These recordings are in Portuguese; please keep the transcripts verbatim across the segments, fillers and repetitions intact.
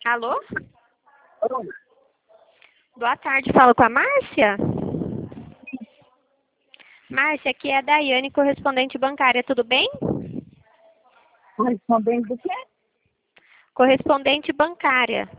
Alô? Oi. Boa tarde, falo com a Márcia? Márcia, aqui é a Daiane, correspondente bancária, tudo bem? Correspondente do quê? Correspondente bancária.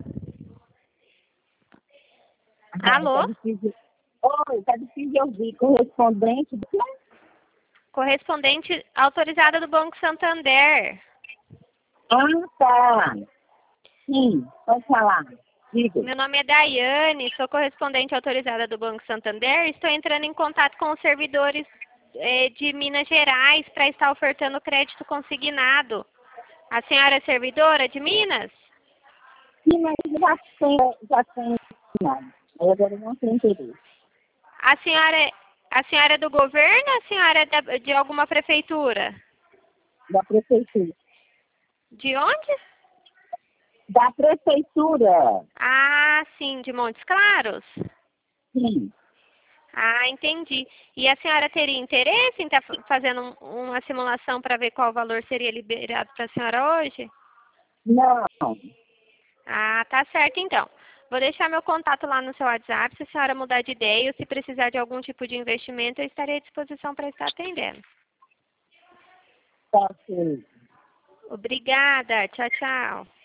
Ah, Alô? tá difícil. Oi, tá difícil de ouvir. Correspondente do quê? Correspondente autorizada do Banco Santander. Ah, tá. Sim, pode falar. Diga. Meu nome é Daiane, sou correspondente autorizada do Banco Santander. Estou entrando em contato com os servidores eh, de Minas Gerais para estar ofertando crédito consignado. A senhora é servidora de Minas? Sim, mas já tem, já tem nada. Eu agora não tenho interesse. A senhora é, a senhora é do governo ou a senhora é da- de alguma prefeitura? Da prefeitura. De onde? Da prefeitura. Ah, sim, de Montes Claros? Sim. Ah, entendi. E a senhora teria interesse em estar fazendo um- uma simulação para ver qual valor seria liberado para a senhora hoje? Não. Ah, tá certo então. Vou deixar meu contato lá no seu WhatsApp. Se a senhora mudar de ideia ou se precisar de algum tipo de investimento, eu estarei à disposição para estar atendendo. Tá, sim. Obrigada. Tchau, tchau.